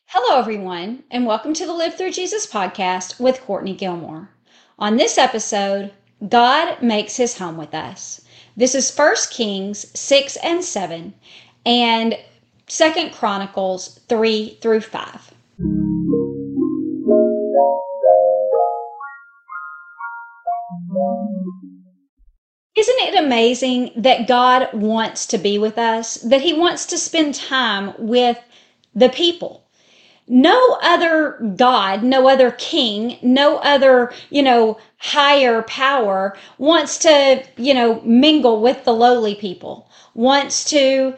Hello, everyone, and welcome to the Live Through Jesus podcast with Courtney Gilmore. On this episode, God makes his home with us. This is 1 Kings 6 and 7 and 2 Chronicles 3 through 5. Isn't it amazing that God wants to be with us, that he wants to spend time with the people? No other God, no other king, no other, higher power wants to, mingle with the lowly people, wants to,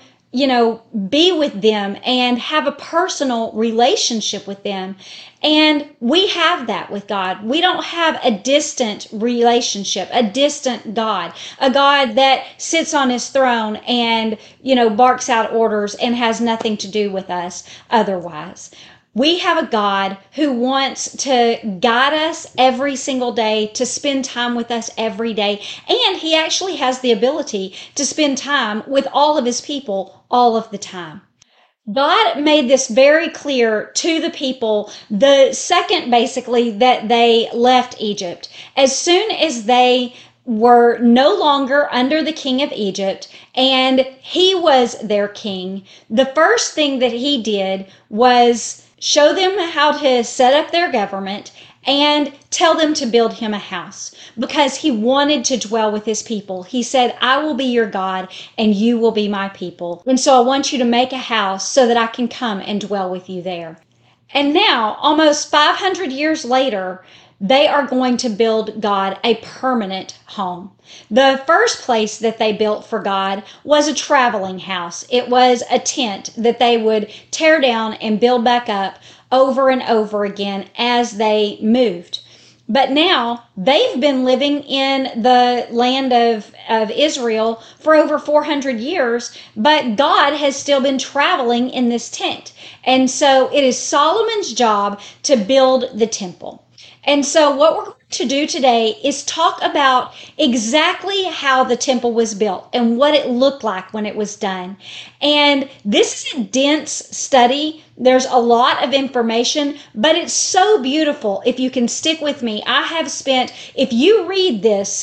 be with them and have a personal relationship with them. And we have that with God. We don't have a distant relationship, a distant God, a God that sits on his throne and, barks out orders and has nothing to do with us otherwise. We have a God who wants to guide us every single day, to spend time with us every day. And he actually has the ability to spend time with all of his people all of the time. God made this very clear to the people the second, basically, that they left Egypt. As soon as they were no longer under the king of Egypt and he was their king, the first thing that he did was show them how to set up their government and tell them to build him a house because he wanted to dwell with his people. He said, I will be your God and you will be my people. And so I want you to make a house so that I can come and dwell with you there. And now, almost 500 years later, they are going to build God a permanent home. The first place that they built for God was a traveling house. It was a tent that they would tear down and build back up over and over again as they moved. But now they've been living in the land of Israel for over 400 years, but God has still been traveling in this tent. And so it is Solomon's job to build the temple. And so what we're going to do today is talk about exactly how the temple was built and what it looked like when it was done. And this is a dense study. There's a lot of information, but it's so beautiful if you can stick with me. I have spent, if you read this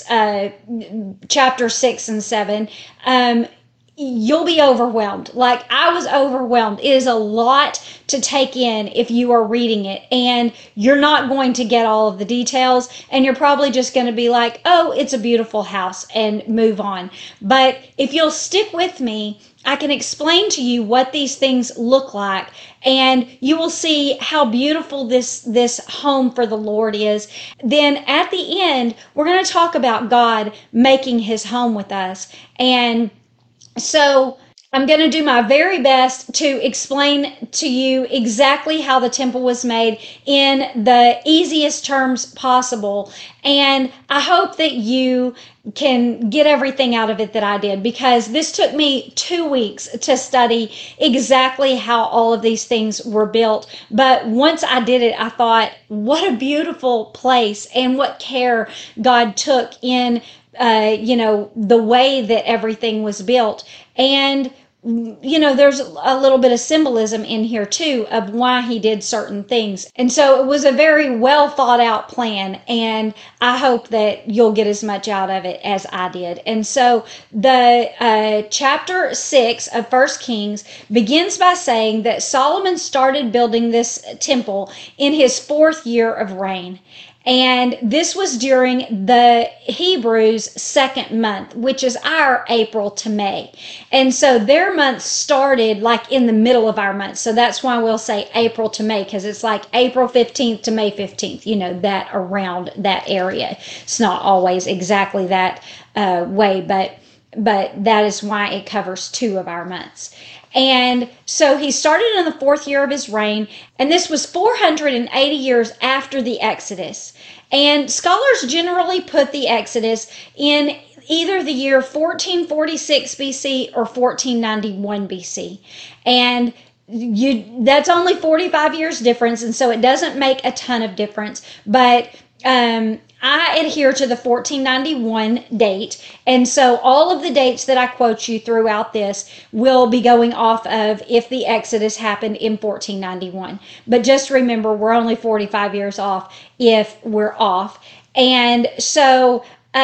chapter 6 and 7, you'll be overwhelmed. Like I was overwhelmed. It is a lot to take in if you are reading it, and you're not going to get all of the details, and you're probably just going to be like, oh, it's a beautiful house, and move on. But if you'll stick with me, I can explain to you what these things look like, and you will see how beautiful this home for the Lord is. Then at the end, we're going to talk about God making his home with us. And so I'm going to do my very best to explain to you exactly how the temple was made in the easiest terms possible. And I hope that you can get everything out of it that I did, because this took me 2 weeks to study exactly how all of these things were built. But once I did it, I thought, what a beautiful place and what care God took in the way that everything was built. And, there's a little bit of symbolism in here too of why he did certain things. And so it was a very well thought out plan. And I hope that you'll get as much out of it as I did. And so the chapter 6 of 1 Kings begins by saying that Solomon started building this temple in his 4th year of reign. And this was during the Hebrews' second month, which is our April to May. And so their month started like in the middle of our month. So that's why we'll say April to May, because it's like April 15th to May 15th, that around that area. It's not always exactly that way, but that is why it covers 2 of our months. And so he started in the 4th year of his reign, and this was 480 years after the Exodus. And scholars generally put the Exodus in either the year 1446 BC or 1491 BC. And that's only 45 years difference, and so it doesn't make a ton of difference. But I adhere to the 1491 date. And so all of the dates that I quote you throughout this will be going off of if the Exodus happened in 1491. But just remember, we're only 45 years off if we're off. And so,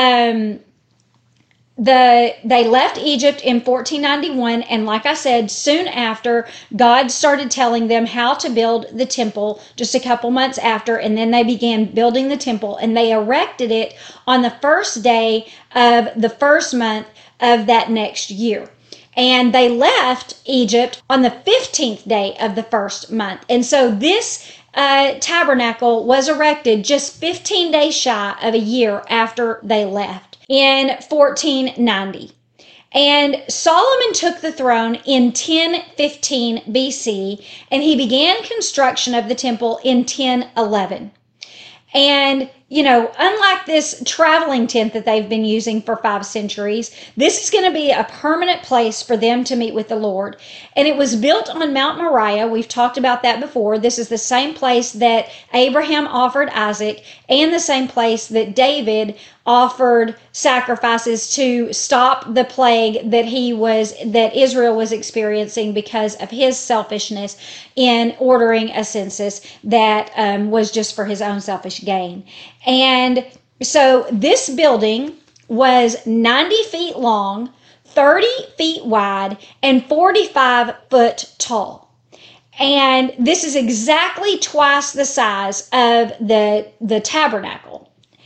they left Egypt in 1491, and like I said, soon after, God started telling them how to build the temple just a couple months after, and then they began building the temple, and they erected it on the first day of the first month of that next year. And they left Egypt on the 15th day of the first month. And so this tabernacle was erected just 15 days shy of a year after they left in 1490. And Solomon took the throne in 1015 BC, and he began construction of the temple in 1011. And, unlike this traveling tent that they've been using for 5 centuries, this is going to be a permanent place for them to meet with the Lord. And it was built on Mount Moriah. We've talked about that before. This is the same place that Abraham offered Isaac, and the same place that David offered sacrifices to stop the plague that Israel was experiencing because of his selfishness in ordering a census that was just for his own selfish gain. And so this building was 90 feet long, 30 feet wide, and 45 foot tall. And this is exactly twice the size of the tabernacle.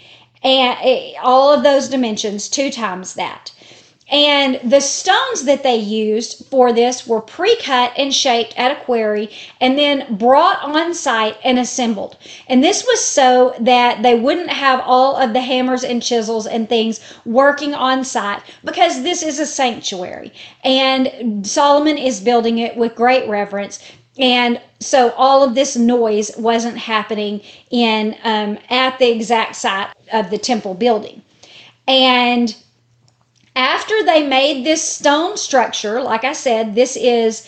And all of those dimensions, 2 times that. And the stones that they used for this were pre-cut and shaped at a quarry and then brought on site and assembled. And this was so that they wouldn't have all of the hammers and chisels and things working on site, because this is a sanctuary. And Solomon is building it with great reverence. And so all of this noise wasn't happening at the exact site of the temple building. And after they made this stone structure, like I said, this is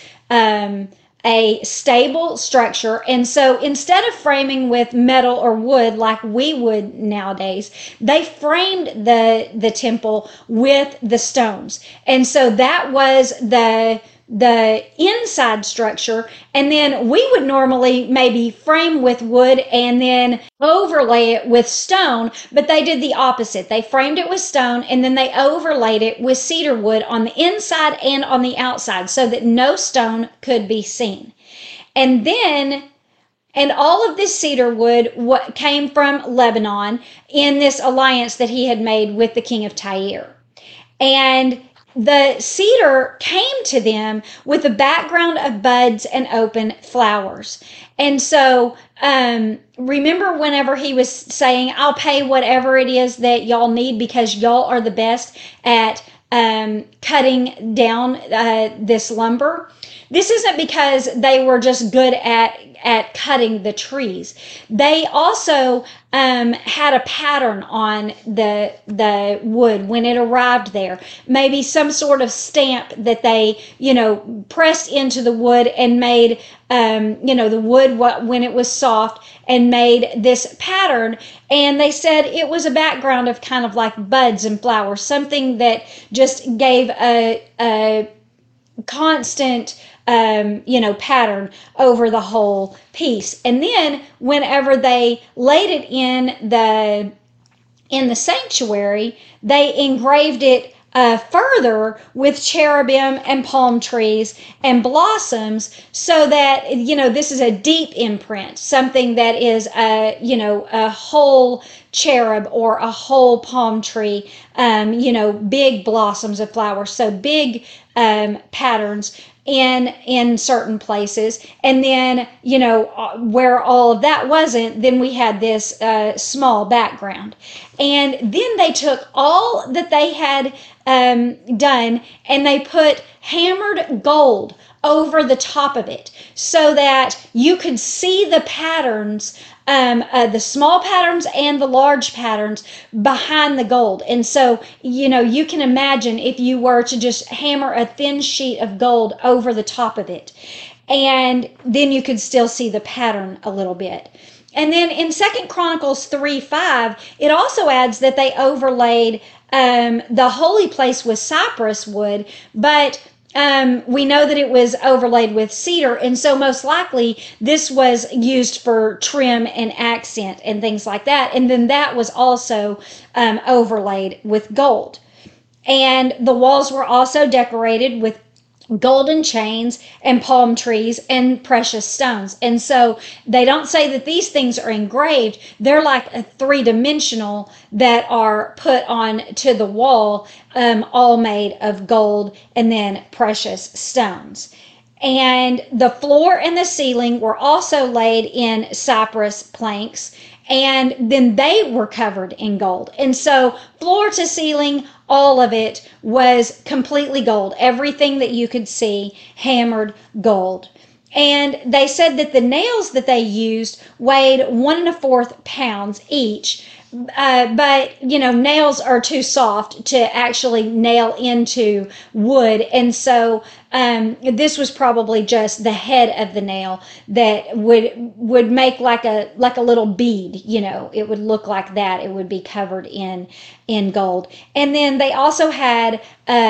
a stable structure. And so instead of framing with metal or wood like we would nowadays, they framed the temple with the stones. And so that was the inside structure, and then we would normally maybe frame with wood and then overlay it with stone, but they did the opposite. They framed it with stone and then they overlaid it with cedar wood on the inside and on the outside so that no stone could be seen. And all of this cedar wood came from Lebanon in this alliance that he had made with the king of Tyre. And the cedar came to them with a background of buds and open flowers. And so remember whenever he was saying, I'll pay whatever it is that y'all need because y'all are the best at cutting down this lumber. This isn't because they were just good at cutting the trees. They also had a pattern on the wood when it arrived there. Maybe some sort of stamp that they, pressed into the wood and made, the wood when it was soft and made this pattern. And they said it was a background of kind of like buds and flowers, something that just gave a constant pattern over the whole piece. And then whenever they laid it in the sanctuary, they engraved it further with cherubim and palm trees and blossoms, so that this is a deep imprint, something that is a whole cherub or a whole palm tree, big blossoms of flowers, so big patterns in certain places. And then where all of that wasn't, then we had this small background. And then they took all that they had done and they put hammered gold over the top of it so that you could see the patterns, the small patterns and the large patterns behind the gold. And so, you can imagine if you were to just hammer a thin sheet of gold over the top of it, and then you could still see the pattern a little bit. And then in 2 Chronicles 3:5, it also adds that they overlaid the holy place with cypress wood, but we know that it was overlaid with cedar, and so most likely this was used for trim and accent and things like that. And then that was also overlaid with gold. And the walls were also decorated with golden chains and palm trees and precious stones. And so they don't say that these things are engraved. They're like a three-dimensional that are put on to the wall, all made of gold and then precious stones. And the floor and the ceiling were also laid in cypress planks, and then they were covered in gold. And so floor to ceiling, all of it was completely gold. Everything that you could see, hammered gold. And they said that the nails that they used weighed 1.25 pounds each. But nails are too soft to actually nail into wood, and so this was probably just the head of the nail that would make like a little bead. It would look like that. It would be covered in gold. And then they also had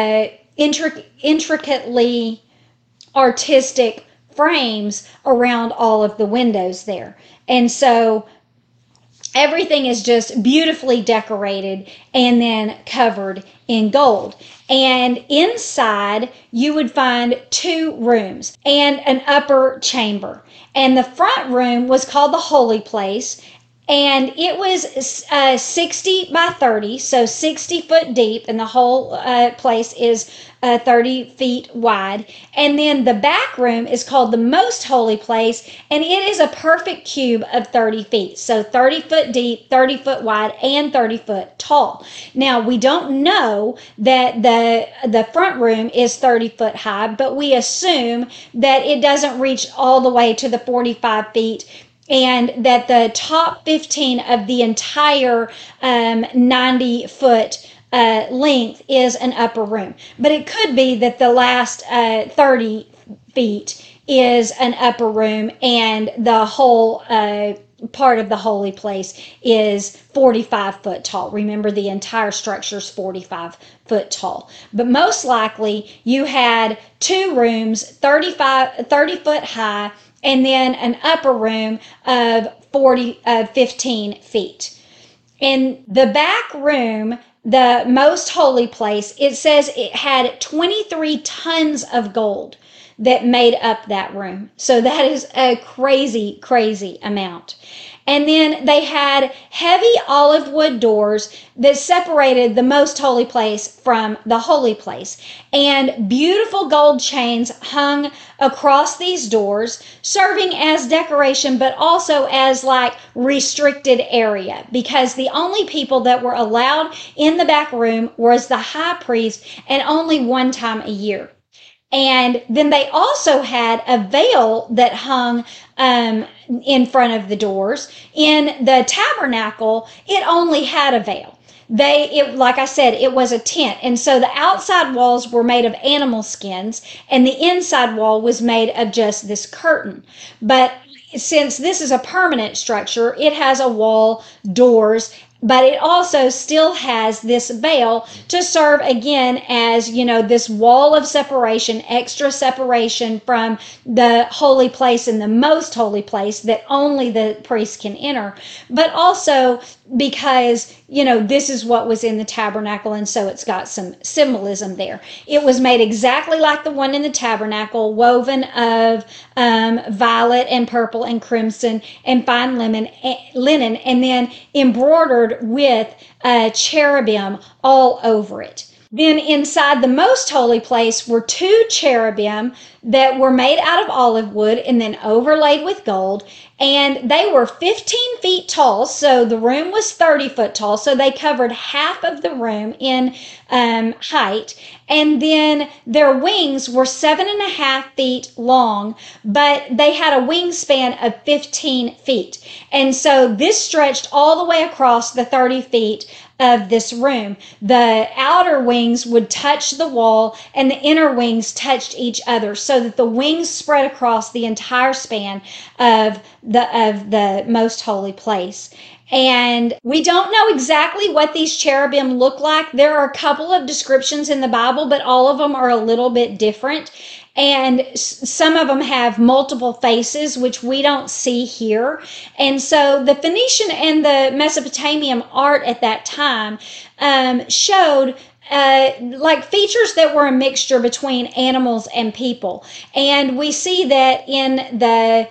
intricately artistic frames around all of the windows there, and so everything is just beautifully decorated and then covered in gold. And inside, you would find 2 rooms and an upper chamber. And the front room was called the Holy Place, and it was 60 by 30, so 60 foot deep, and the whole place is 30 feet wide. And then the back room is called the Most Holy Place, and it is a perfect cube of 30 feet, so 30 foot deep, 30 foot wide, and 30 foot tall. Now, we don't know that the front room is 30 foot high, but we assume that it doesn't reach all the way to the 45 feet, and that the top 15 of the entire 90-foot length is an upper room. But it could be that the last 30 feet is an upper room, and the whole part of the holy place is 45 foot tall. Remember, the entire structure is 45 foot tall. But most likely, you had 2 rooms, 30 foot high, and then an upper room of 15 feet. In the back room, the Most Holy Place, it says it had 23 tons of gold that made up that room. So that is a crazy, crazy amount. And then they had heavy olive wood doors that separated the Most Holy Place from the Holy Place. And beautiful gold chains hung across these doors, serving as decoration, but also as like restricted area, because the only people that were allowed in the back room was the high priest, and only one time a year. And then they also had a veil that hung in front of the doors. In the tabernacle, it only had a veil. Like I said, it was a tent. And so the outside walls were made of animal skins, and the inside wall was made of just this curtain. But since this is a permanent structure, it has a wall, doors, but it also still has this veil to serve again as, this wall of separation, extra separation from the holy place and the Most Holy Place that only the priest can enter. But also because, this is what was in the tabernacle, and so it's got some symbolism there. It was made exactly like the one in the tabernacle, woven of violet and purple and crimson and fine linen, and then embroidered with cherubim all over it. Then inside the Most Holy Place were 2 cherubim that were made out of olive wood and then overlaid with gold. And they were 15 feet tall, so the room was 30 foot tall, so they covered half of the room in height. And then their wings were 7.5 feet long, but they had a wingspan of 15 feet. And so this stretched all the way across the 30 feet of this room. The outer wings would touch the wall and the inner wings touched each other, so that the wings spread across the entire span of the most holy place. And we don't know exactly what these cherubim look like. There are a couple of descriptions in the Bible, but all of them are a little bit different. And some of them have multiple faces, which we don't see here. And so the Phoenician and the Mesopotamian art at that time showed like features that were a mixture between animals and people. And we see that in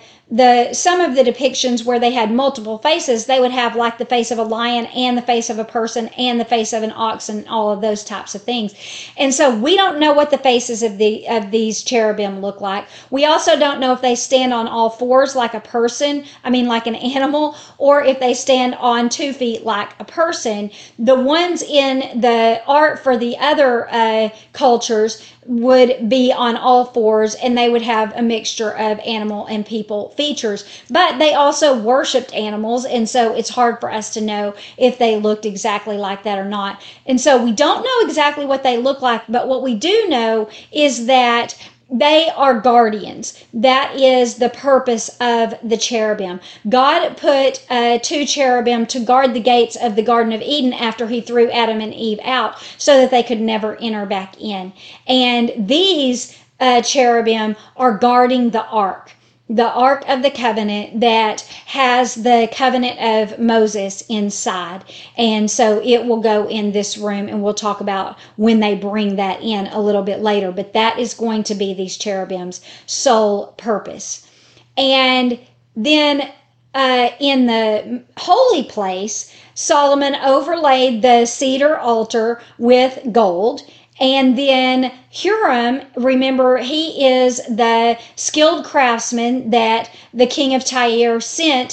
some of the depictions where they had multiple faces, they would have like the face of a lion and the face of a person and the face of an ox and all of those types of things. And so we don't know what the faces of these cherubim look like. We also don't know if they stand on all fours like a person, like an animal, or if they stand on 2 feet like a person. The ones in the art for the other cultures would be on all fours, and they would have a mixture of animal and people features. But they also worshiped animals, and so it's hard for us to know if they looked exactly like that or not. And so we don't know exactly what they look like, but what we do know is that they are guardians. That is the purpose of the cherubim. God put 2 cherubim to guard the gates of the Garden of Eden after he threw Adam and Eve out, so that they could never enter back in. And these cherubim are guarding the ark of the covenant that has the covenant of Moses inside. And so it will go in this room, and we'll talk about when they bring that in a little bit later. But that is going to be these cherubim's sole purpose. And then in the holy place, Solomon overlaid the cedar altar with gold. And then Huram, remember, he is the skilled craftsman that the king of Tyre sent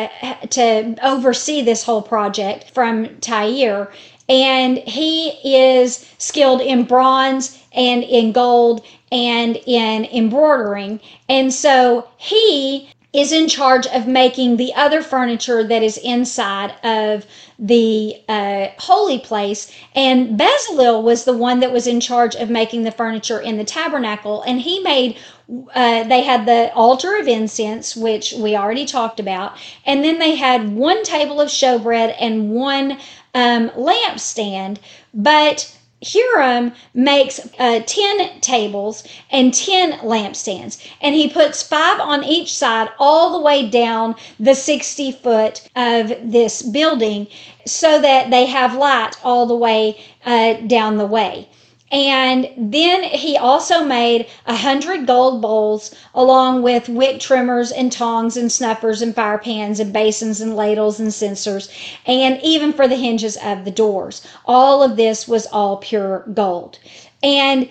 to oversee this whole project from Tyre. And he is skilled in bronze and in gold and in embroidering. And so he is in charge of making the other furniture that is inside of the holy place. And Bezalel was the one that was in charge of making the furniture in the tabernacle. And he made, they had the altar of incense, which we already talked about. And then they had 1 table of showbread and 1 lampstand. But Huram makes 10 tables and 10 lampstands, and he puts 5 on each side all the way down the 60 foot of this building, so that they have light all the way down the way. And then he also made 100 gold bowls, along with wick trimmers and tongs and snuffers and fire pans and basins and ladles and censers, and even for the hinges of the doors. All of this was all pure gold. And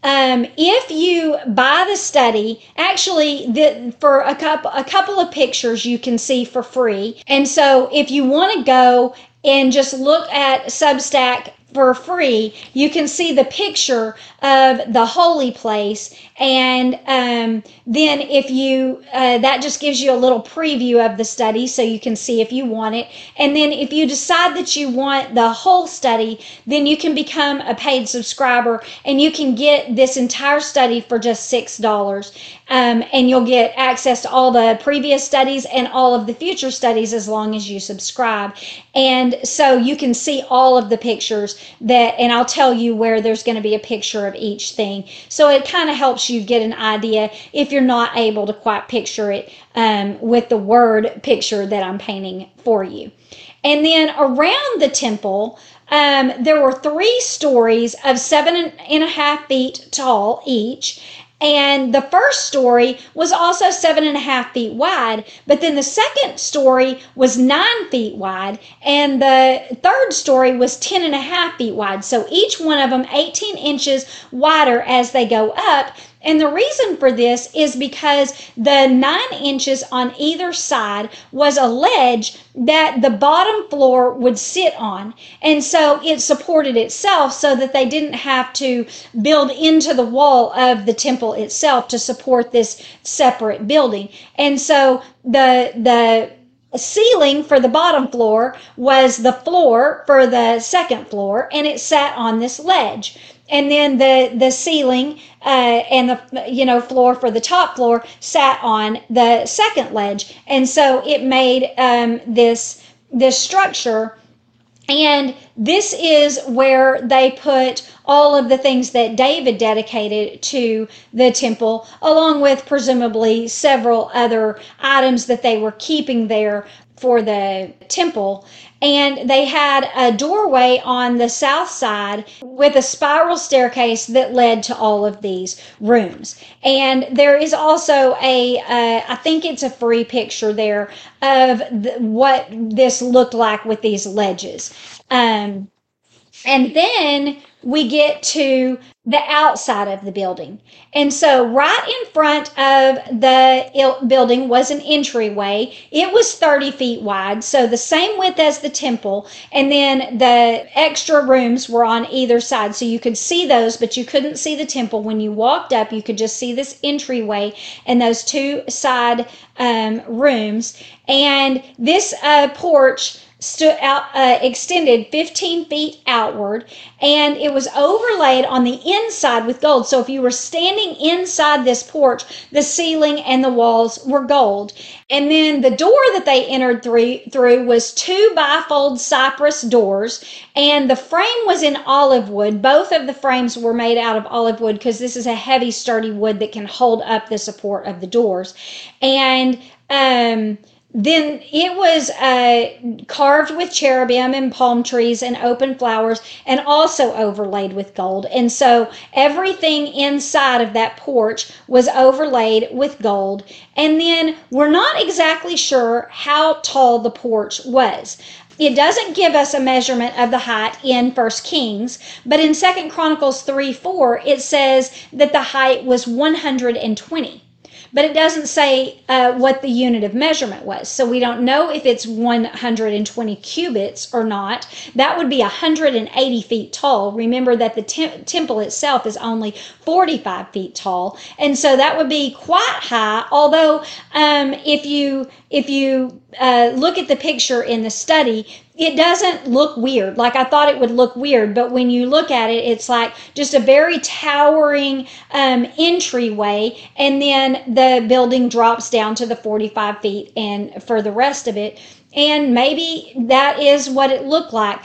if you buy the study, actually, for a couple of pictures you can see for free. And so if you want to go and just look at Substack for free, you can see the picture of the holy place. And then if you, that just gives you a little preview of the study, so you can see if you want it. And then if you decide that you want the whole study, then you can become a paid subscriber, and you can get this entire study for just $6. And you'll get access to all the previous studies and all of the future studies as long as you subscribe. And so you can see all of the pictures and I'll tell you where there's going to be a picture of each thing. So it kind of helps you get an idea if you're not able to quite picture it with the word picture that I'm painting for you. And then around the temple, there were 3 stories of 7.5 feet tall each. And the first story was also 7.5 feet wide, but then the second story was 9 feet wide, and the third story was 10.5 feet wide. So each one of them 18 inches wider as they go up. And the reason for this is because the 9 inches on either side was a ledge that the bottom floor would sit on. And so it supported itself, so that they didn't have to build into the wall of the temple itself to support this separate building. And so the ceiling for the bottom floor was the floor for the second floor, and it sat on this ledge. And then the ceiling and the floor for the top floor sat on the second ledge, and so it made this structure. And this is where they put all of the things that David dedicated to the temple, along with presumably several other items that they were keeping there for the temple. And they had a doorway on the south side with a spiral staircase that led to all of these rooms. And there is also I think it's a free picture there of what this looked like with these ledges. And then we get to the outside of the building. And so right in front of the building was an entryway. It was 30 feet wide, so the same width as the temple. And then the extra rooms were on either side. So you could see those, but you couldn't see the temple. When you walked up, you could just see this entryway and those two side rooms. And this porch stood out, extended 15 feet outward, and it was overlaid on the inside with gold. So if you were standing inside this porch, the ceiling and the walls were gold. And then the door that they entered through was two bifold cypress doors, and the frame was in olive wood. Both of the frames were made out of olive wood because this is a heavy, sturdy wood that can hold up the support of the doors. And then it was carved with cherubim and palm trees and open flowers, and also overlaid with gold. And so everything inside of that porch was overlaid with gold. And then we're not exactly sure how tall the porch was. It doesn't give us a measurement of the height in 1 Kings, but in 2 Chronicles 3:4, it says that the height was 120. But it doesn't say what the unit of measurement was. So we don't know if it's 120 cubits or not. That would be 180 feet tall. Remember that the temple itself is only 45 feet tall. And so that would be quite high. Although if you look at the picture in the study, it doesn't look weird. Like I thought it would look weird, but when you look at it, it's like just a very towering entryway, and then the building drops down to the 45 feet and for the rest of it. And maybe that is what it looked like.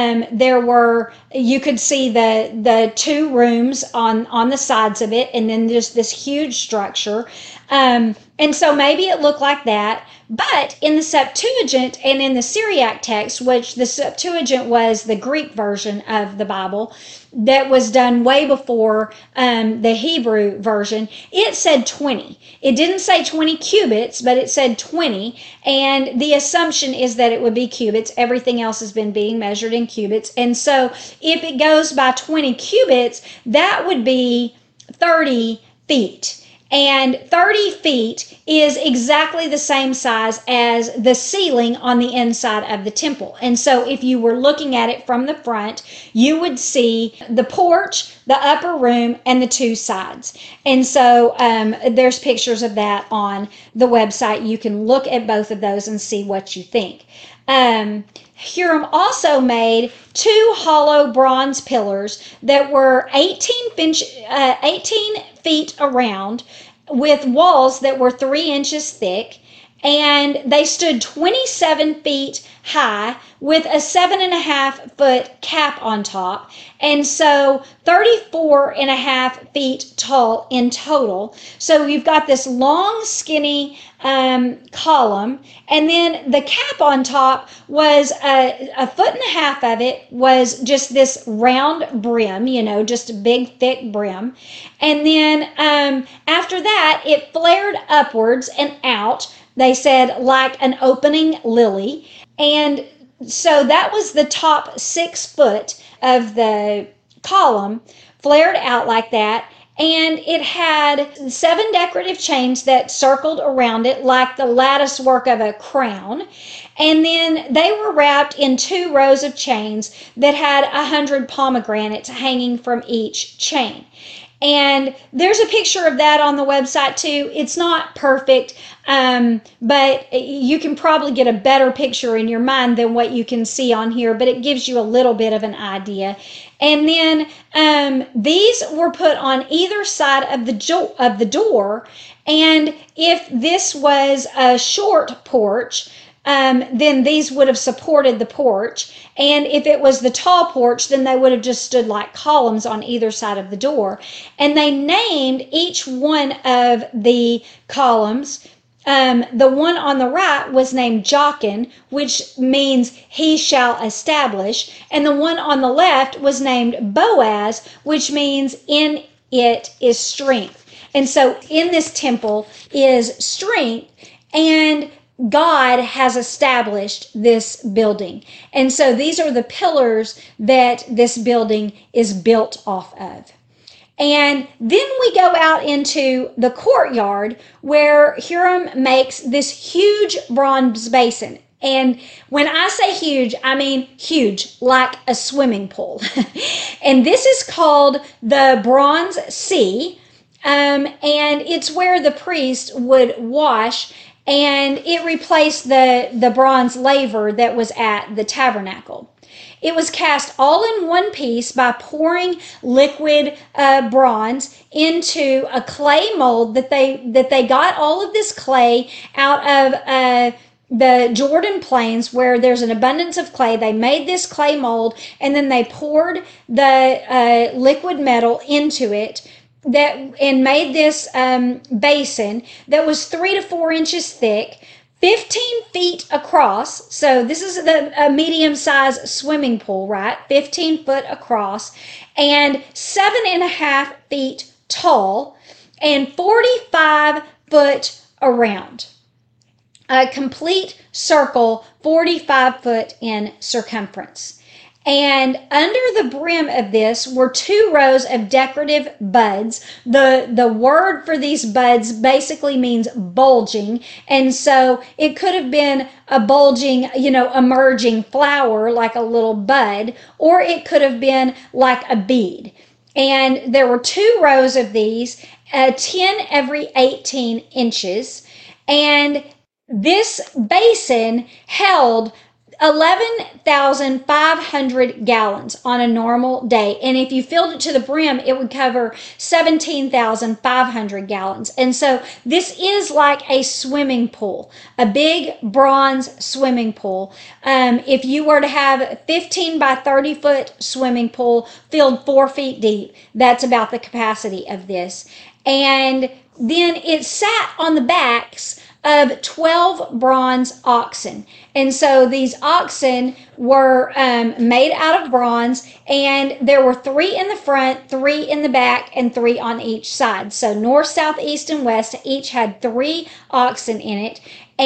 You could see the two rooms on the sides of it, and then there's this huge structure. And so maybe it looked like that. But in the Septuagint and in the Syriac text, which the Septuagint was the Greek version of the Bible that was done way before the Hebrew version, it said 20. It didn't say 20 cubits, but it said 20. And the assumption is that it would be cubits. Everything else has been being measured in cubits. And so if it goes by 20 cubits, that would be 30 feet. And 30 feet is exactly the same size as the ceiling on the inside of the temple. And so if you were looking at it from the front, you would see the porch, the upper room, and the two sides. And so there's pictures of that on the website. You can look at both of those and see what you think. Huram also made two hollow bronze pillars that were 18 feet around, with walls that were 3 inches thick, and they stood 27 feet high with a 7.5-foot cap on top, and so 34.5 feet tall in total. So you've got this long, skinny column, and then the cap on top was a foot and a half of it was just this round brim, just a big, thick brim. And then after that, it flared upwards and out, they said, like an opening lily. And so that was the top 6 foot of the column, flared out like that. And it had 7 decorative chains that circled around it like the lattice work of a crown. And then they were wrapped in 2 rows of chains that had 100 pomegranates hanging from each chain. And there's a picture of that on the website too. It's not perfect, but you can probably get a better picture in your mind than what you can see on here, but it gives you a little bit of an idea. And then these were put on either side of the door. And if this was a short porch, then these would have supported the porch. And if it was the tall porch, then they would have just stood like columns on either side of the door. And they named each one of the columns. The one on the right was named Jachin, which means he shall establish. And the one on the left was named Boaz, which means in it is strength. And so in this temple is strength, and God has established this building. And so these are the pillars that this building is built off of. And then we go out into the courtyard where Huram makes this huge bronze basin. And when I say huge, I mean huge, like a swimming pool. And this is called the Bronze Sea. And it's where the priest would wash, and it replaced the bronze laver that was at the tabernacle. It was cast all in one piece by pouring liquid bronze into a clay mold that they got all of this clay out of the Jordan Plains, where there's an abundance of clay. They made this clay mold, and then they poured the liquid metal into it and made this basin that was 3 to 4 inches thick, 15 feet across. So this is a medium-sized swimming pool, right? 15 foot across, and 7.5 feet tall, and 45 foot around. A complete circle, 45 foot in circumference. And under the brim of this were 2 rows of decorative buds. The word for these buds basically means bulging. And so it could have been a bulging, emerging flower like a little bud, or it could have been like a bead. And there were 2 rows of these, 10 every 18 inches. And this basin held 11,500 gallons on a normal day. And if you filled it to the brim, it would cover 17,500 gallons. And so this is like a swimming pool, a big bronze swimming pool. If you were to have a 15 by 30 foot swimming pool filled 4 feet deep, that's about the capacity of this. And then it sat on the backs of 12 bronze oxen. And so these oxen were made out of bronze, and there were 3 in the front, 3 in the back, and 3 on each side. So north, south, east, and west each had 3 oxen in it.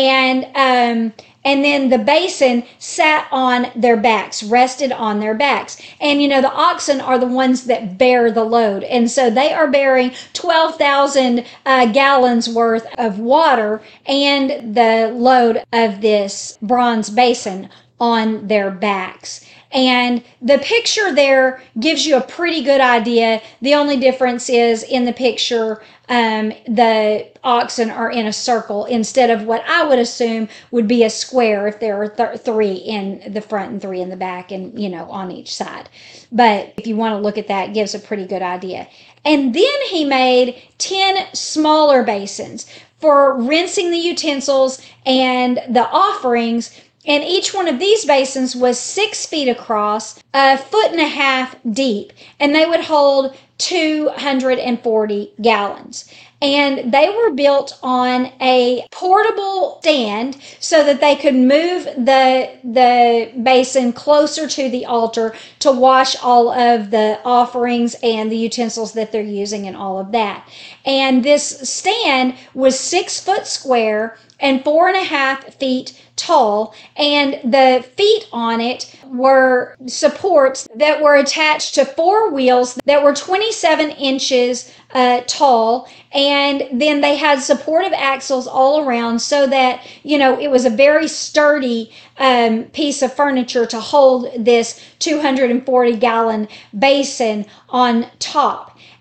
And then the basin sat on their backs, rested on their backs. And the oxen are the ones that bear the load. And so they are bearing 12,000 gallons worth of water and the load of this bronze basin on their backs. And the picture there gives you a pretty good idea. The only difference is in the picture, the oxen are in a circle instead of what I would assume would be a square if there are 3 in the front and 3 in the back and, on each side. But if you want to look at that, it gives a pretty good idea. And then he made 10 smaller basins for rinsing the utensils and the offerings. And each one of these basins was 6 feet across, 1.5 feet deep, and they would hold 240 gallons. And they were built on a portable stand so that they could move the basin closer to the altar to wash all of the offerings and the utensils that they're using and all of that. And this stand was 6 foot square and 4.5 feet tall, and the feet on it were supports that were attached to 4 wheels that were 27 inches tall, and then they had supportive axles all around so that it was a very sturdy piece of furniture to hold this 240 gallon basin on top.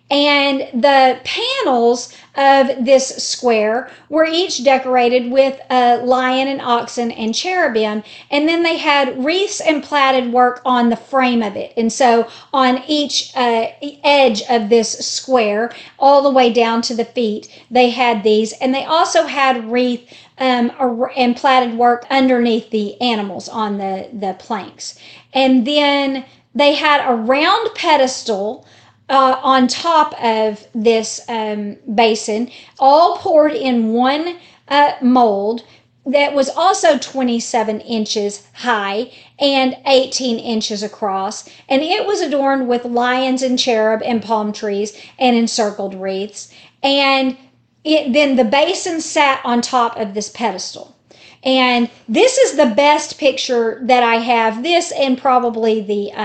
And the panels of this square were each decorated with a lion and oxen and cherubim. And then they had wreaths and plaited work on the frame of it. And so on each edge of this square, all the way down to the feet, they had these. And they also had wreath and plaited work underneath the animals on the planks. And then they had a round pedestal on top of this basin, all poured in one mold that was also 27 inches high and 18 inches across. And it was adorned with lions and cherub and palm trees and encircled wreaths. And then the basin sat on top of this pedestal. And this is the best picture that I have. This and probably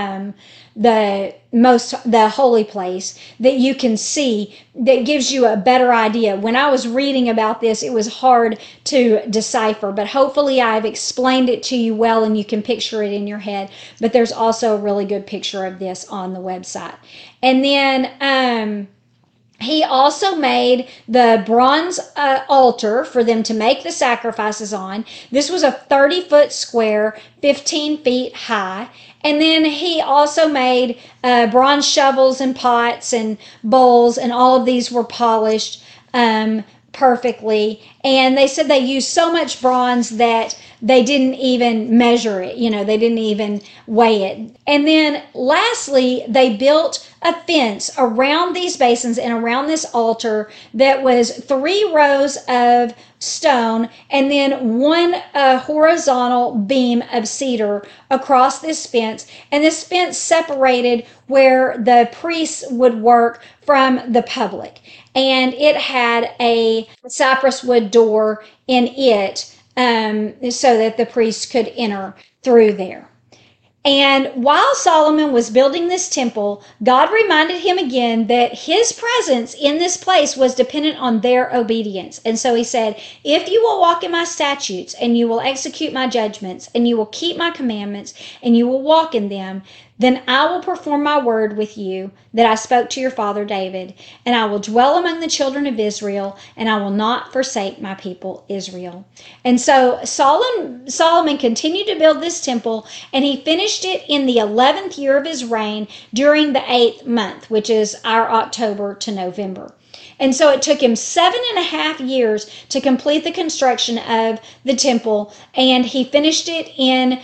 the holy place that you can see that gives you a better idea. When I was reading about this, it was hard to decipher, but hopefully I've explained it to you well and you can picture it in your head. But there's also a really good picture of this on the website. And then he also made the bronze altar for them to make the sacrifices on. This was a 30-foot square, 15 feet high. And then he also made bronze shovels and pots and bowls, and all of these were polished perfectly. And they said they used so much bronze that they didn't even measure it. They didn't even weigh it. And then lastly, they built a fence around these basins and around this altar that was 3 rows of stone and then one horizontal beam of cedar across this fence. And this fence separated where the priests would work from the public. And it had a cypress wood door in it so that the priests could enter through there. And while Solomon was building this temple, God reminded him again that his presence in this place was dependent on their obedience. And so he said, if you will walk in my statutes and you will execute my judgments and you will keep my commandments and you will walk in them, then I will perform my word with you that I spoke to your father David, and I will dwell among the children of Israel, and I will not forsake my people Israel. And so Solomon continued to build this temple, and he finished it in the 11th year of his reign during the 8th month, which is our October to November. And so it took him 7.5 years to complete the construction of the temple, and he finished it in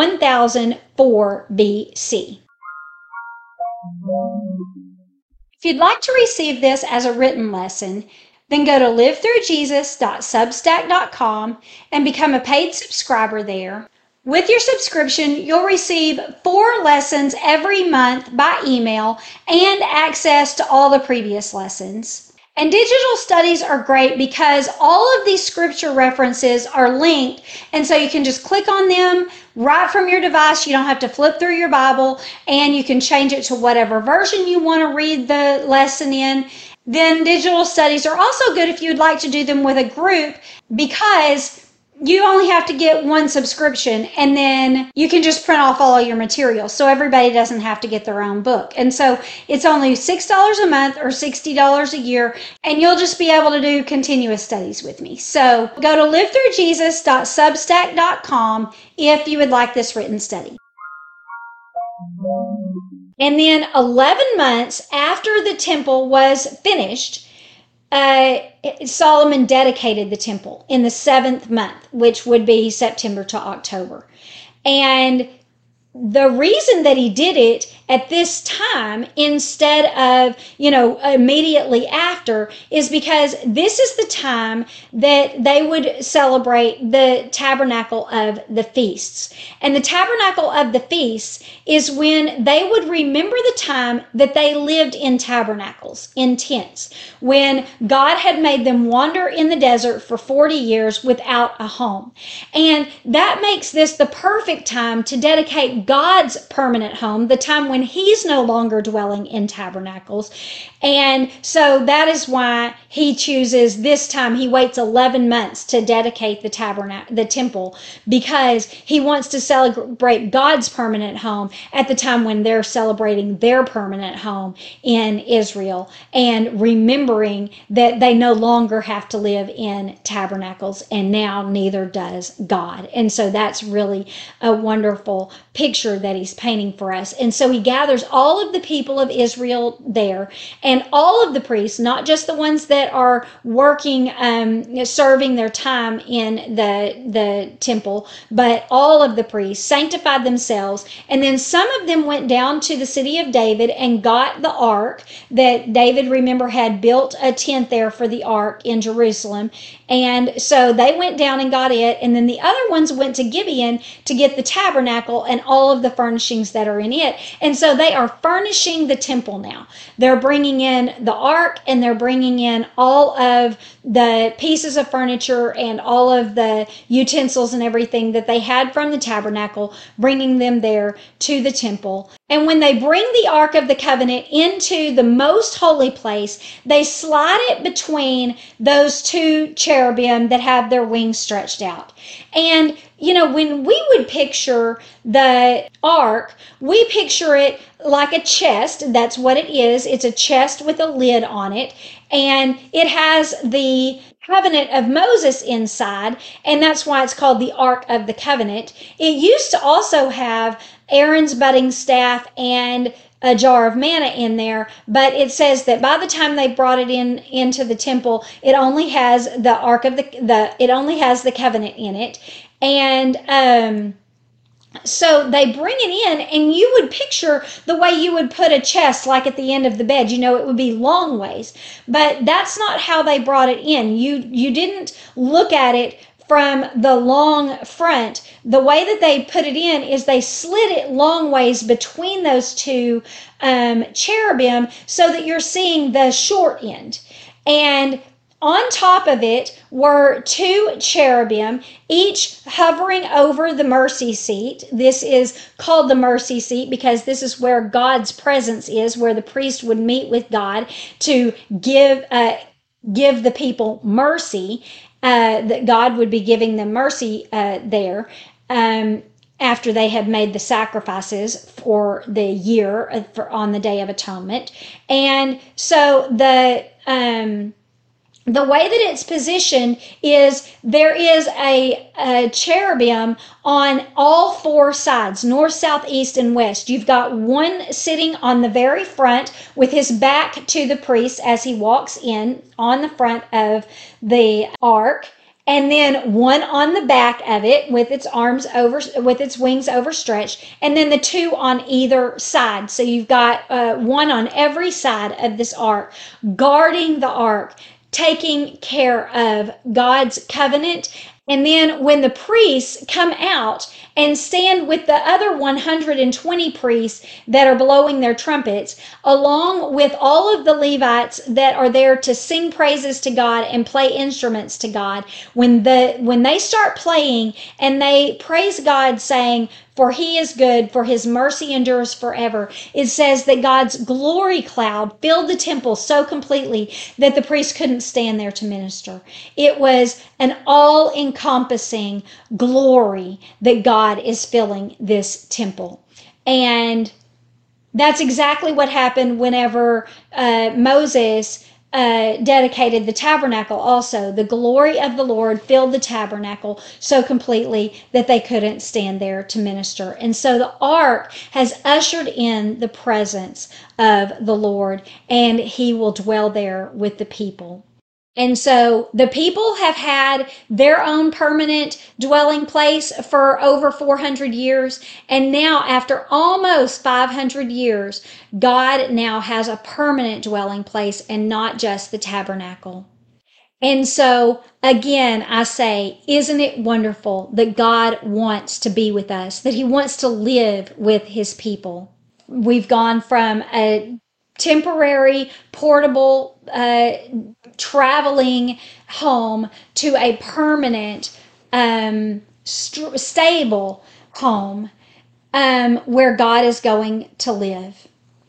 1004 BC. If you'd like to receive this as a written lesson, then go to livethroughjesus.substack.com and become a paid subscriber there. With your subscription, you'll receive 4 lessons every month by email and access to all the previous lessons. And digital studies are great because all of these scripture references are linked, and so you can just click on them right from your device. You don't have to flip through your Bible, and you can change it to whatever version you want to read the lesson in. Then digital studies are also good if you'd like to do them with a group, because you only have to get 1 subscription and then you can just print off all of your material, so everybody doesn't have to get their own book. And so it's only $6 a month or $60 a year, and you'll just be able to do continuous studies with me. So go to livethroughjesus.substack.com if you would like this written study. And then 11 months after the temple was finished, Solomon dedicated the temple in the 7th month, which would be September to October. And the reason that he did it at this time instead of, immediately after is because this is the time that they would celebrate the tabernacle of the feasts. And the tabernacle of the feasts is when they would remember the time that they lived in tabernacles, in tents, when God had made them wander in the desert for 40 years without a home. And that makes this the perfect time to dedicate God's permanent home, the time when when he's no longer dwelling in tabernacles. And so that is why he chooses this time. He waits 11 months to dedicate the temple, because he wants to celebrate God's permanent home at the time when they're celebrating their permanent home in Israel, and remembering that they no longer have to live in tabernacles, and now neither does God. And so that's really a wonderful picture that he's painting for us. And so he gathers all of the people of Israel there, and all of the priests, not just the ones that are working, serving their time in the temple, but all of the priests sanctified themselves. And then some of them went down to the city of David and got the ark that David, remember, had built a tent there for the ark in Jerusalem. And so they went down and got it. And then the other ones went to Gibeon to get the tabernacle and all of the furnishings that are in it. And so they are furnishing the temple now. They're bringing in the ark, and they're bringing in all of the pieces of furniture and all of the utensils and everything that they had from the tabernacle, bringing them there to the temple. And when they bring the Ark of the Covenant into the most holy place, they slide it between those two cherubim that have their wings stretched out. And, when we would picture the Ark, we picture it like a chest. That's what it is. It's a chest with a lid on it. And it has the covenant of Moses inside, and that's why it's called the Ark of the Covenant. It used to also have Aaron's budding staff and a jar of manna in there, but it says that by the time they brought it into the temple, it only has the Ark of it only has the covenant in it. And so they bring it in, and you would picture the way you would put a chest, like at the end of the bed. It would be long ways, but that's not how they brought it in. You didn't look at it from the long front. The way that they put it in is they slid it long ways between those two cherubim, so that you're seeing the short end. And on top of it were two cherubim, each hovering over the mercy seat. This is called the mercy seat because this is where God's presence is, where the priest would meet with God to give the people mercy. That God would be giving them mercy there. After they had made the sacrifices for the year on the Day of Atonement. And so the way that it's positioned is there is a cherubim on all four sides, north, south, east, and west. You've got one sitting on the very front with his back to the priest as he walks in on the front of the ark. And then one on the back of it with its wings overstretched, and then the two on either side. So you've got one on every side of this ark, guarding the ark, taking care of God's covenant. And then when the priests come out and stand with the other 120 priests that are blowing their trumpets, along with all of the Levites that are there to sing praises to God and play instruments to God, when they start playing and they praise God, saying, "For he is good, for his mercy endures forever," it says that God's glory cloud filled the temple so completely that the priests couldn't stand there to minister. It was an all-encompassing glory that God is filling this temple. And that's exactly what happened whenever Moses dedicated the tabernacle also. The glory of the Lord filled the tabernacle so completely that they couldn't stand there to minister. And so the ark has ushered in the presence of the Lord, and he will dwell there with the people. And so the people have had their own permanent dwelling place for over 400 years. And now, after almost 500 years, God now has a permanent dwelling place and not just the tabernacle. And so, again, I say, isn't it wonderful that God wants to be with us, that he wants to live with his people? We've gone from a temporary, portable, traveling home to a permanent, stable home where God is going to live.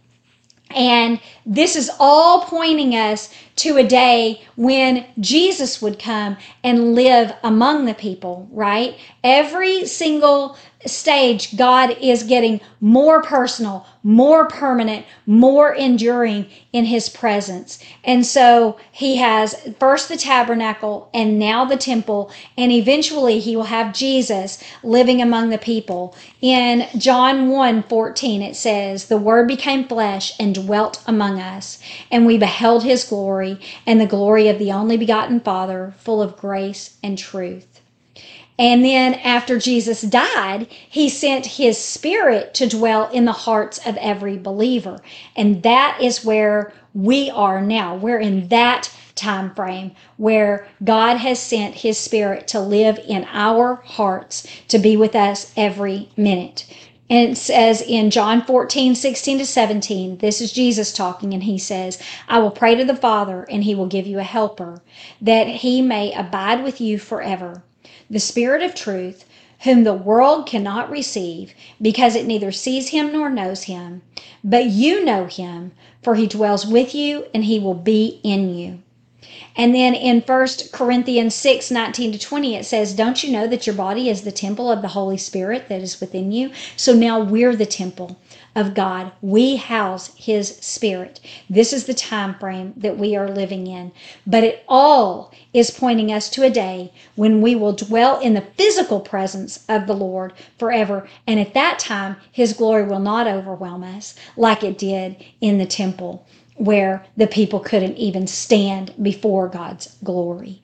And this is all pointing us to a day when Jesus would come and live among the people, right? Every single stage, God is getting more personal, more permanent, more enduring in his presence. And so he has first the tabernacle and now the temple, and eventually he will have Jesus living among the people. In John 1:14, it says, "The Word became flesh and dwelt among us, and we beheld his glory, and the glory of the only begotten Father, full of grace and truth." And then after Jesus died, he sent his Spirit to dwell in the hearts of every believer. And that is where we are now. We're in that time frame where God has sent his Spirit to live in our hearts, to be with us every minute. And it says in John 14:16-17, this is Jesus talking, and he says, "I will pray to the Father, and he will give you a helper, that he may abide with you forever. The Spirit of truth, whom the world cannot receive, because it neither sees him nor knows him. But you know him, for he dwells with you, and he will be in you." And then in 1 Corinthians 6:19-20, it says, "Don't you know that your body is the temple of the Holy Spirit that is within you?" So now we're the temple of God. We house his Spirit. This is the time frame that we are living in. But it all is pointing us to a day when we will dwell in the physical presence of the Lord forever. And at that time, his glory will not overwhelm us like it did in the temple, where the people couldn't even stand before God's glory.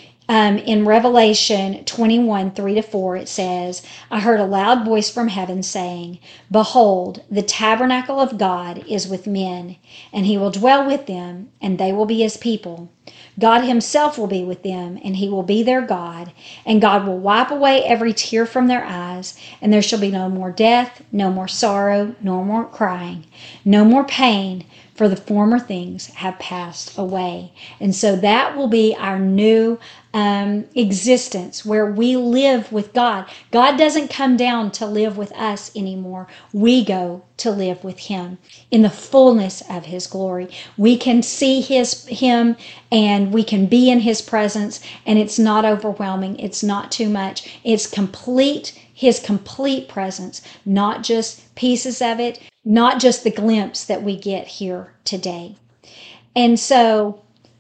In Revelation 21:3-4, it says, "I heard a loud voice from heaven saying, 'Behold, the tabernacle of God is with men, and he will dwell with them, and they will be his people. God himself will be with them, and he will be their God, and God will wipe away every tear from their eyes, and there shall be no more death, no more sorrow, no more crying, no more pain, for the former things have passed away.'" And so that will be our new existence, where we live with God. God doesn't come down to live with us anymore. We go to live with him in the fullness of his glory. We can see him, and we can be in his presence, and it's not overwhelming. It's not too much. It's complete, his complete presence, not just pieces of it, not just the glimpse that we get here today. And so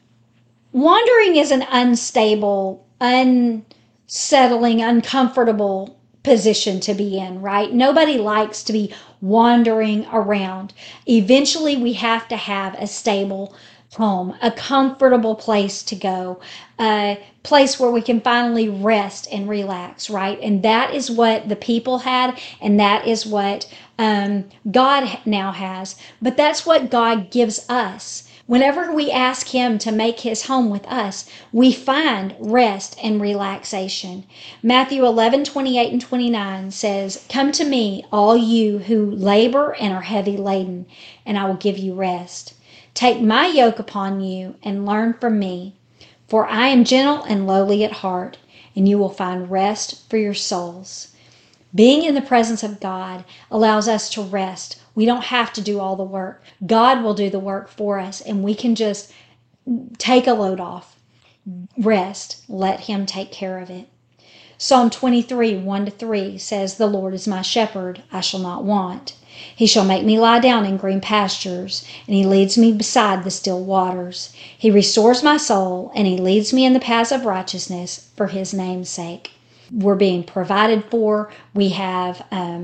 wandering is an unstable, unsettling, uncomfortable position to be in, right? Nobody likes to be wandering around. Eventually, we have to have a stable home, a comfortable place to go, a place where we can finally rest and relax, right? And that is what the people had, and that is what God now has. But that's what God gives us. Whenever we ask him to make his home with us, we find rest and relaxation. Matthew 11:28-29 says, "Come to me, all you who labor and are heavy laden, and I will give you rest. Take my yoke upon you and learn from me, for I am gentle and lowly at heart, and you will find rest for your souls." Being in the presence of God allows us to rest. We don't have to do all the work. God will do the work for us, and we can just take a load off, rest, let him take care of it. Psalm 23:1-3 says, "The Lord is my shepherd, I shall not want. He shall make me lie down in green pastures, and he leads me beside the still waters. He restores my soul, and he leads me in the paths of righteousness for his name's sake." We're being provided for. We have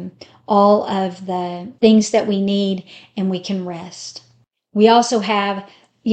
all of the things that we need, and we can rest. We also have,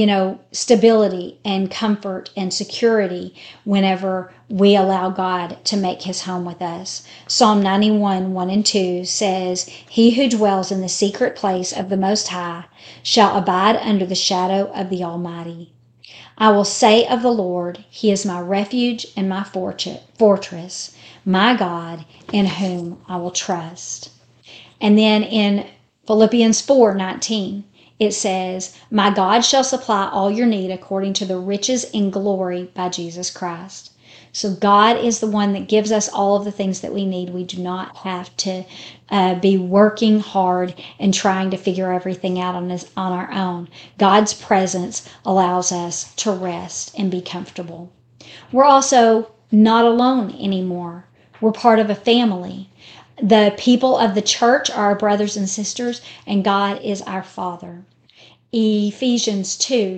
stability and comfort and security whenever we allow God to make his home with us. Psalm 91:1-2 says, "He who dwells in the secret place of the Most High shall abide under the shadow of the Almighty. I will say of the Lord, he is my refuge and my fortress, my God, in whom I will trust." And then in Philippians 4:19, it says, "My God shall supply all your need according to the riches in glory by Jesus Christ." So God is the one that gives us all of the things that we need. We do not have to be working hard and trying to figure everything out on our own. God's presence allows us to rest and be comfortable. We're also not alone anymore. We're part of a family. The people of the church are our brothers and sisters, and God is our Father. Ephesians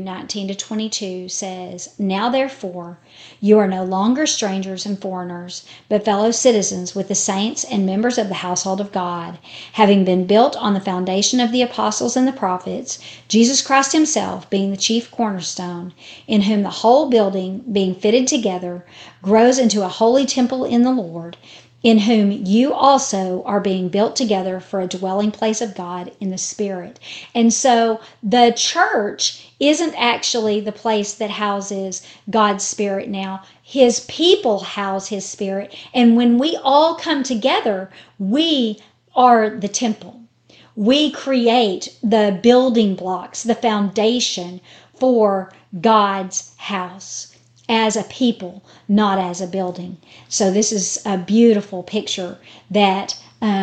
2:19-22 says, "Now therefore, you are no longer strangers and foreigners, but fellow citizens with the saints and members of the household of God, having been built on the foundation of the apostles and the prophets, Jesus Christ himself being the chief cornerstone, in whom the whole building, being fitted together, grows into a holy temple in the Lord, in whom you also are being built together for a dwelling place of God in the Spirit." And so the church isn't actually the place that houses God's Spirit now. His people house His Spirit. And when we all come together, we are the temple. We create the building blocks, the foundation for God's house as a people, not as a building. So this is a beautiful picture that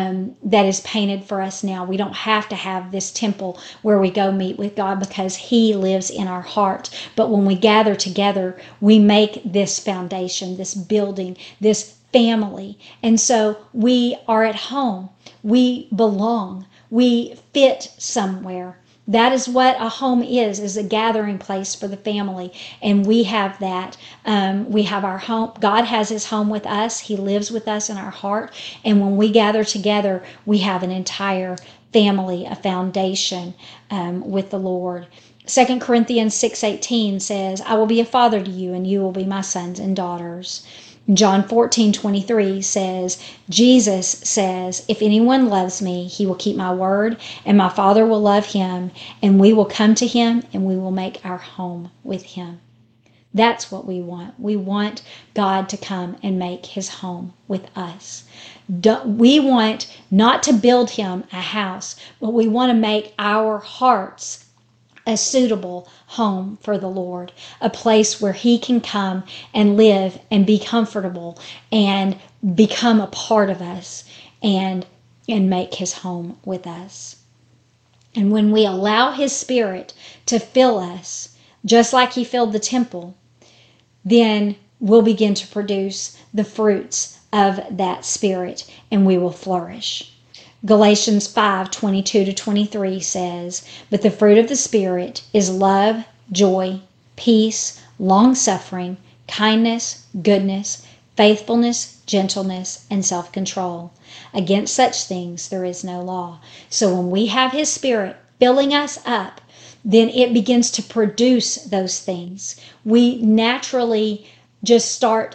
is painted for us now. We don't have to have this temple where we go meet with God because He lives in our heart. But when we gather together, we make this foundation, this building, this family. And so we are at home. We belong. We fit somewhere. That is what a home is a gathering place for the family. And we have that. We have our home. God has His home with us. He lives with us in our heart. And when we gather together, we have an entire family, a foundation with the Lord. 2 Corinthians 6:18 says, "I will be a father to you, and you will be my sons and daughters." John 14:23 says, Jesus says, "If anyone loves me, he will keep my word, and my Father will love him, and we will come to him, and we will make our home with him." That's what we want. We want God to come and make His home with us. We want not to build Him a house, but we want to make our hearts a suitable home for the Lord, a place where He can come and live and be comfortable and become a part of us and make His home with us. And when we allow His Spirit to fill us, just like He filled the temple, then we'll begin to produce the fruits of that Spirit and we will flourish. Galatians 5:22-23 says, "But the fruit of the Spirit is love, joy, peace, long-suffering, kindness, goodness, faithfulness, gentleness, and self-control. Against such things there is no law." So when we have His Spirit filling us up, then it begins to produce those things. We naturally just start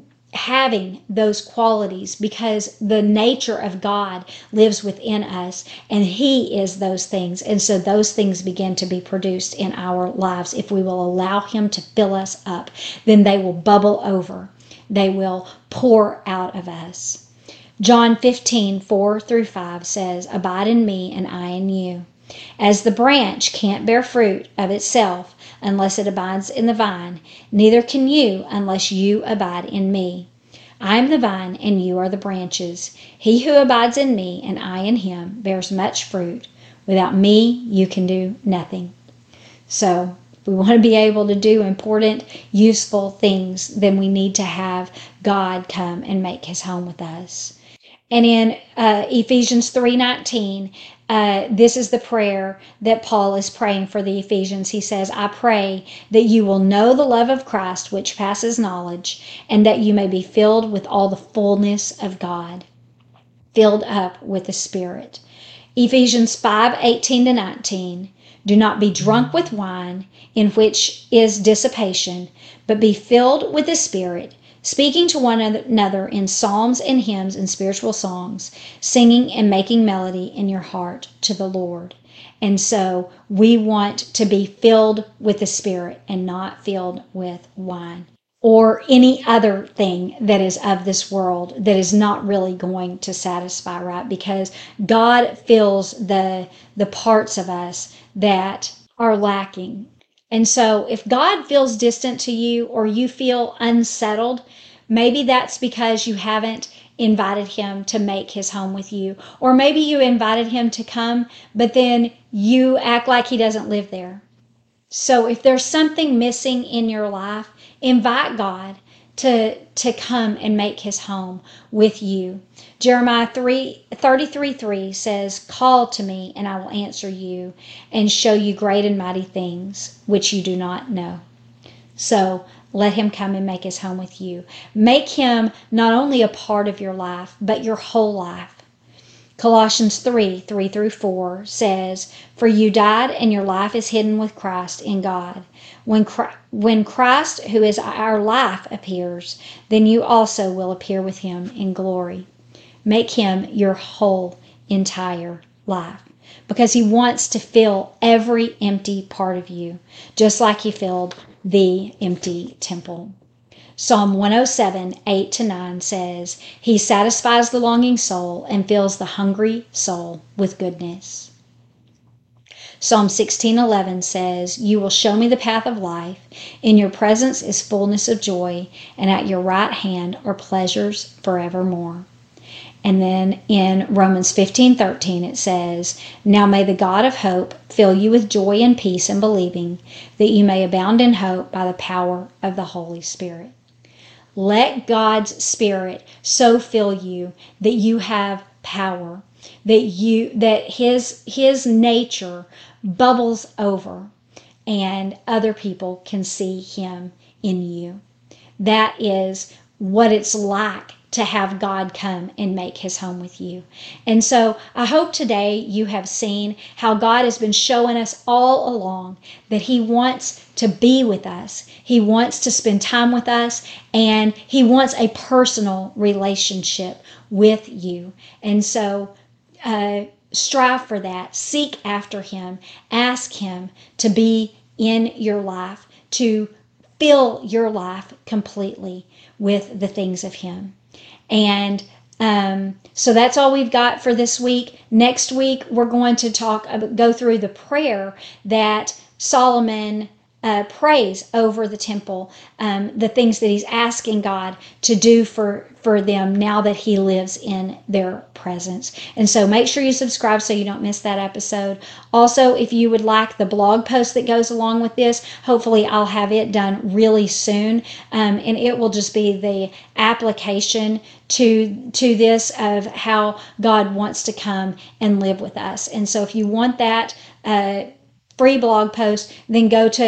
having those qualities because the nature of God lives within us and He is those things. And so those things begin to be produced in our lives. If we will allow Him to fill us up, then they will bubble over. They will pour out of us. John 15:4-5 says, "Abide in me and I in you. As the branch can't bear fruit of itself unless it abides in the vine, neither can you unless you abide in me. I am the vine and you are the branches. He who abides in me and I in him bears much fruit. Without me, you can do nothing." So if we want to be able to do important, useful things, then we need to have God come and make His home with us. And in Ephesians 3:19, this is the prayer that Paul is praying for the Ephesians. He says, "I pray that you will know the love of Christ which passes knowledge, and that you may be filled with all the fullness of God." Filled up with the Spirit. Ephesians 5:18-19, "Do not be drunk with wine, in which is dissipation, but be filled with the Spirit, speaking to one another in psalms and hymns and spiritual songs, singing and making melody in your heart to the Lord." And so we want to be filled with the Spirit and not filled with wine or any other thing that is of this world that is not really going to satisfy, right? Because God fills the parts of us that are lacking. And so if God feels distant to you or you feel unsettled, Maybe that's because you haven't invited him to make his home with you. Or maybe you invited him to come, but then you act like he doesn't live there. So if there's something missing in your life, invite God to come and make his home with you. Jeremiah 33:3 says, "Call to me, and I will answer you and show you great and mighty things which you do not know." So let him come and make his home with you. Make him not only a part of your life, but your whole life. Colossians 3:3-4 says, "For you died, and your life is hidden with Christ in God. When Christ, who is our life, appears, then you also will appear with him in glory." Make him your whole, entire life, because he wants to fill every empty part of you, just like he filled the empty temple. Psalm 107:8-9 says, "He satisfies the longing soul and fills the hungry soul with goodness." Psalm 16:11 says, "You will show me the path of life. In your presence is fullness of joy, and at your right hand are pleasures forevermore." And then in Romans 15:13 it says, "Now may the God of hope fill you with joy and peace in believing, that you may abound in hope by the power of the Holy Spirit." Let God's Spirit so fill you that you have power, that his nature bubbles over and other people can see him in you. That is what it's like to have God come and make his home with you. And so I hope today you have seen how God has been showing us all along that he wants to be with us. He wants to spend time with us, and he wants a personal relationship with you. And so strive for that. Seek after him. Ask him to be in your life, to fill your life completely with the things of him. And so that's all we've got for this week. Next week, we're going to go through the prayer that Solomon prays over the temple, the things that he's asking God to do for them now that he lives in their presence. And so make sure you subscribe so you don't miss that episode. Also, if you would like the blog post that goes along with this, hopefully I'll have it done really soon. And it will just be the application to this of how God wants to come and live with us. And so if you want that free blog post, then go to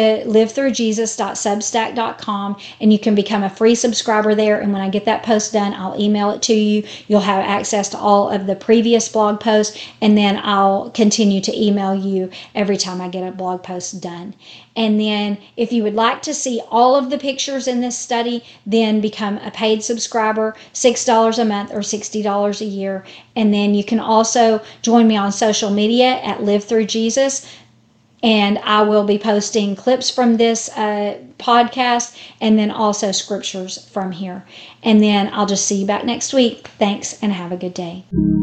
livethroughjesus.substack.com and you can become a free subscriber there. And when I get that post done, I'll email it to you. You'll have access to all of the previous blog posts, and then I'll continue to email you every time I get a blog post done. And then if you would like to see all of the pictures in this study, then become a paid subscriber, $6 a month or $60 a year. And then you can also join me on social media at Live Through Jesus. And I will be posting clips from this podcast, and then also scriptures from here. And then I'll just see you back next week. Thanks, and have a good day.